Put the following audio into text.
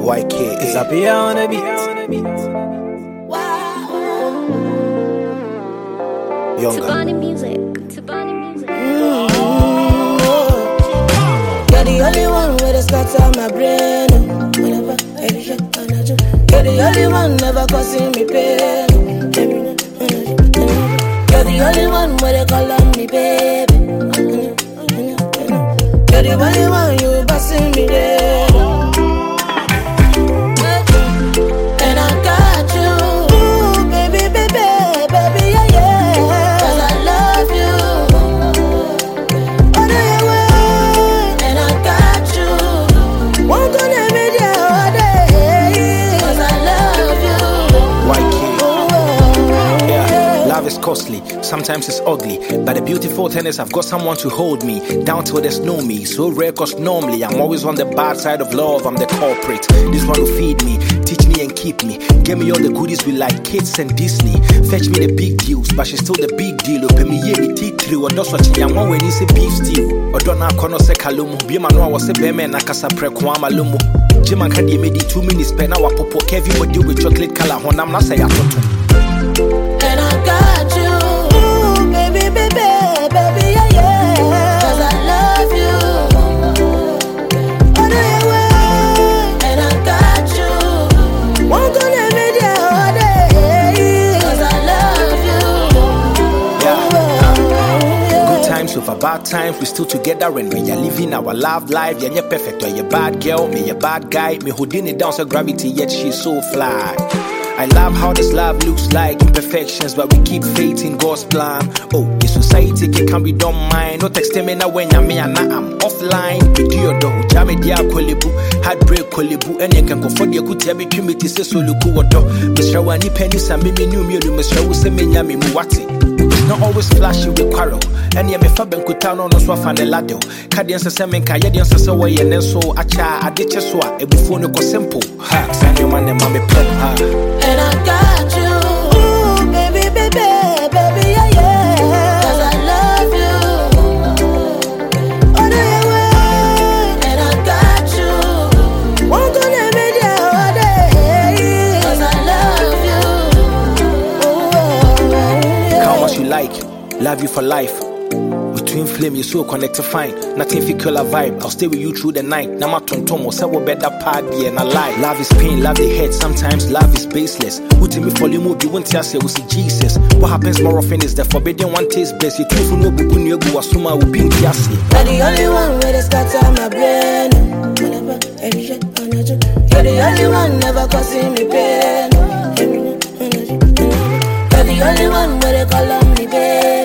YK. It's up here on the beat. Younger. Tabani music. You're the only one with a start on my brain. Whenever every shot I do, you're the only one never causing me pain. You're the only one with a call on me, baby. You're the only one you busting me there. And I got you, baby, baby, baby, yeah, yeah. 'Cause I love you. Oh, no, you will. And I got you. Won't gonna be there all day. 'Cause I love you. YK. Oh, Yeah, love is costly, sometimes it's ugly, but the beautiful thing is I've got someone to hold me down till there's no me. So rare cause normally I'm always on the bad side of love. I'm the culprit. This one will feed me, teach me and keep me, give me all the goodies we like kids and Disney. Fetch me the big deals, but she's still the big deal. Open me ye me tea or dos watching young one when you say beef stew. Or don't have kono se kalumu. Be man no was a beme na kasa prekwama lumu. Jim and Candy made 2 minutes pen our popo Kevin would do with chocolate color when I'm not say atoto. and I got you, baby, baby, baby, yeah, yeah. 'Cause I love you. Oh, no, you will. And I got you. Won't gonna be there all day. 'Cause I love you. Good times over bad times, we still together and we are living our love life. Yeah, you're perfect, or you're bad girl, me a bad guy. Me holding it down so gravity, yet she's so fly. I love how this love looks like imperfections, but we keep faith in God's plan. Oh, the society can be done mine. No text me now when I'm offline. With your door, jam it, yeah, Kolibu, heartbreak Kolibu, and you can go for the good tabby committee, says so look what do. Mr. Wani pennies and maybe new meal, Mr. Wusemenya Muwati. Not always flashy with quarrel. And yeah, me faben kutano no swafa ne lado. Kadian se semen ka yedian se se way and so acha adiche so e before no ko simple. Ha, san your man and mommy plum ha. And I got you, baby, baby, baby, yeah, yeah. 'Cause I love you. Oh, no, you will. And I got you. Won't gonna be there all day. 'Cause I love you. Oh, How much you like, love you for life. Between flame, you're so connected fine. Nothing fi kill a vibe. I'll stay with you through the night. Now my tonton will say what better party and I lie. Love is pain, love the head. Sometimes love is baseless. Who tell me for you move, you won't say we see Jesus. What happens more often is the forbidden one tastes best. You truth no bubu ni egu asuma will be in kiasi. you're the only one with a start on my brain. Whenever every shot I do, you're the only one never causing me pain. You're the only one with a call on me, babe.